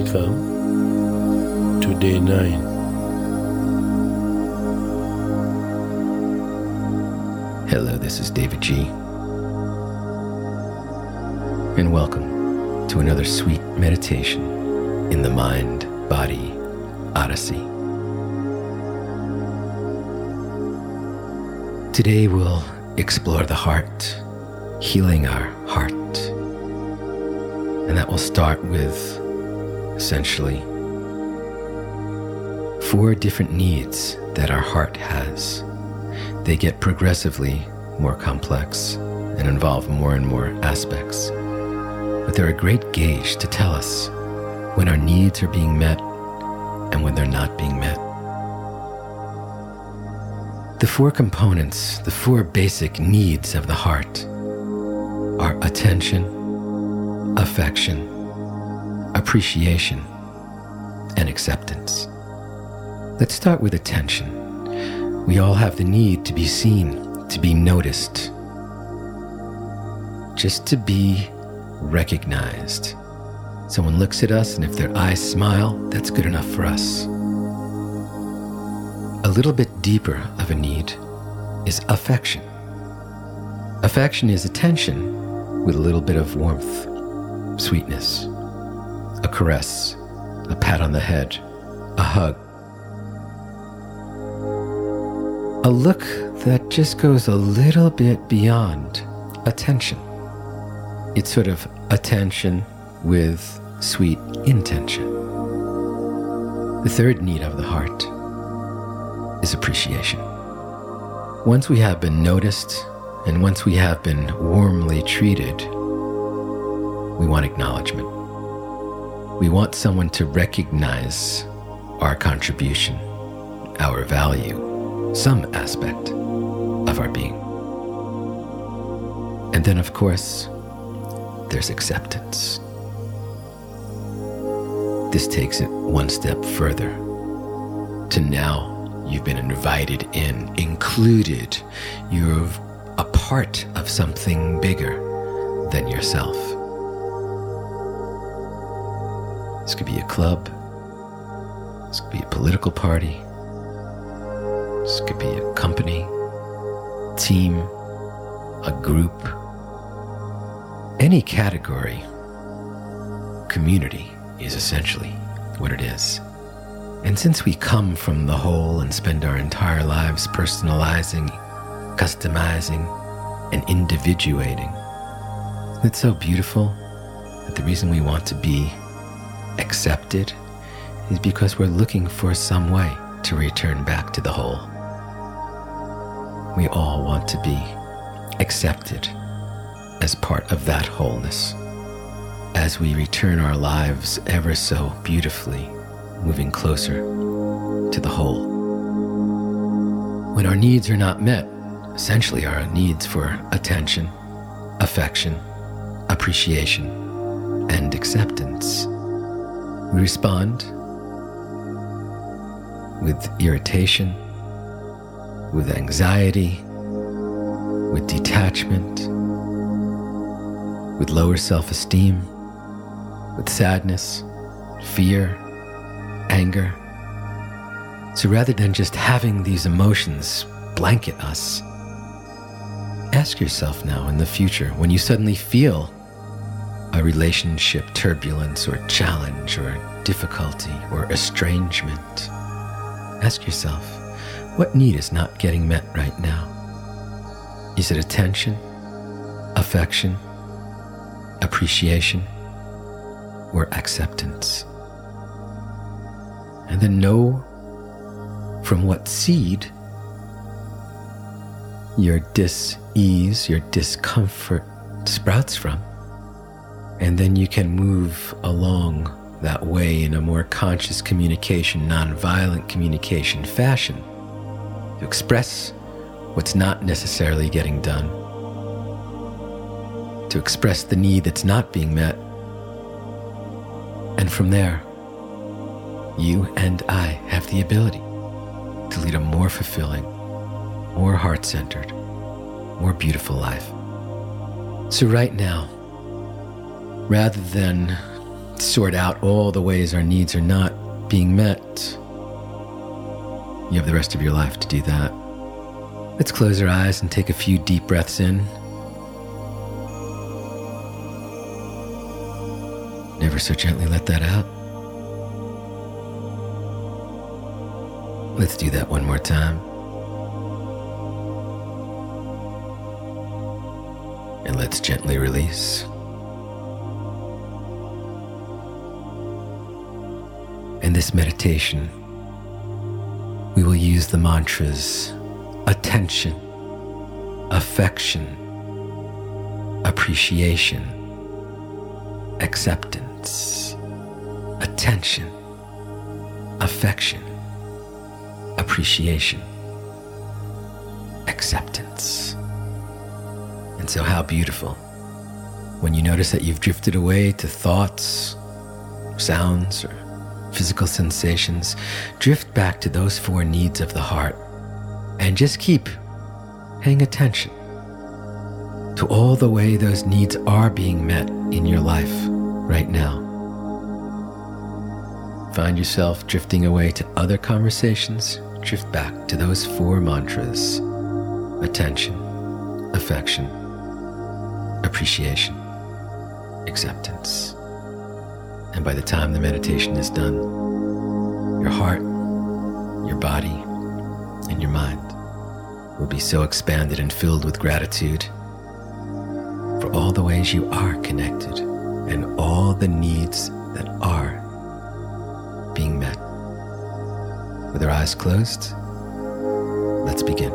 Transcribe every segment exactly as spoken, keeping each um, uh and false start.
Welcome to day nine. Hello, this is David G. And welcome to another sweet meditation in the Mind-Body Odyssey. Today we'll explore the heart, healing our heart. And that will start with, essentially, four different needs that our heart has. They get progressively more complex and involve more and more aspects. But they're a great gauge to tell us when our needs are being met and when they're not being met. The four components, the four basic needs of the heart are attention, affection, appreciation, and acceptance. Let's start with attention. We all have the need to be seen, to be noticed, just to be recognized. Someone looks at us, and if their eyes smile, that's good enough for us. A little bit deeper of a need is affection. Affection is attention with a little bit of warmth, sweetness, a caress, a pat on the head, a hug. A look that just goes a little bit beyond attention. It's sort of attention with sweet intention. The third need of the heart is appreciation. Once we have been noticed and once we have been warmly treated, we want acknowledgement. We want someone to recognize our contribution, our value, some aspect of our being. And then, of course, there's acceptance. This takes it one step further to now you've been invited in, included. You're a part of something bigger than yourself. This could be a club. This could be a political party. This could be a company, team, a group, any category. Community is essentially what it is. And since we come from the whole and spend our entire lives personalizing, customizing, and individuating, it's so beautiful that the reason we want to be accepted is because we're looking for some way to return back to the whole. We all want to be accepted as part of that wholeness as we return our lives ever so beautifully, moving closer to the whole. When our needs are not met, essentially our needs for attention, affection, appreciation, and acceptance, we respond with irritation, with anxiety, with detachment, with lower self-esteem, with sadness, fear, anger. So rather than just having these emotions blanket us, ask yourself now in the future, when you suddenly feel a relationship turbulence or challenge or difficulty or estrangement, ask yourself, what need is not getting met right now? Is it attention, affection, appreciation, or acceptance? And then know from what seed your dis-ease, your discomfort sprouts from. And then you can move along that way in a more conscious communication, nonviolent communication fashion to express what's not necessarily getting done, to express the need that's not being met. And from there, you and I have the ability to lead a more fulfilling, more heart-centered, more beautiful life. So right now, rather than sort out all the ways our needs are not being met. You have the rest of your life to do that. Let's close our eyes and take a few deep breaths in. Never so gently let that out. Let's do that one more time. And let's gently release. In this meditation, we will use the mantras attention, affection, appreciation, acceptance, attention, affection, appreciation, acceptance. And so how beautiful when you notice that you've drifted away to thoughts, sounds, or physical sensations, drift back to those four needs of the heart and just keep paying attention to all the way those needs are being met in your life right now. Find yourself drifting away to other conversations, drift back to those four mantras: attention, affection, appreciation, acceptance. And by the time the meditation is done, your heart, your body, and your mind will be so expanded and filled with gratitude for all the ways you are connected and all the needs that are being met. With our eyes closed, let's begin.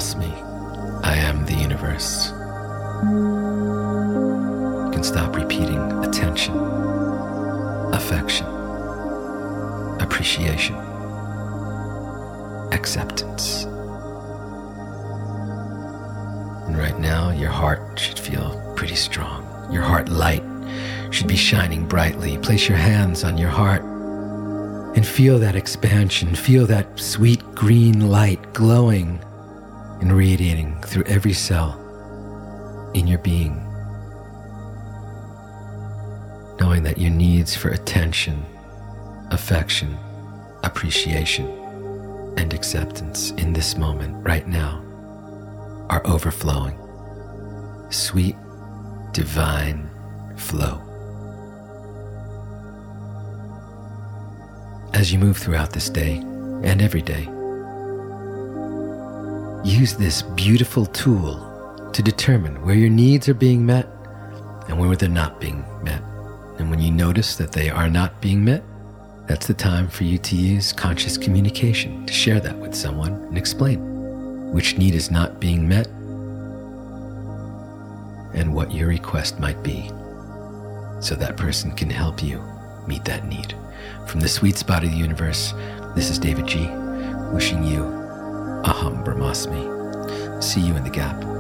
Brahmasmi. I am the universe. You can stop repeating attention, affection, appreciation, acceptance. And right now, your heart should feel pretty strong. Your heart light should be shining brightly. Place your hands on your heart and feel that expansion. Feel that sweet green light glowing and radiating through every cell in your being. Knowing that your needs for attention, affection, appreciation, and acceptance in this moment, right now, are overflowing. Sweet, divine flow. As you move throughout this day and every day, use this beautiful tool to determine where your needs are being met and where they're not being met. And when you notice that they are not being met, that's the time for you to use conscious communication to share that with someone and explain which need is not being met and what your request might be, so that person can help you meet that need. From the sweet spot of the universe, this is David G, wishing you Aham Brahmasmi. See you in the gap.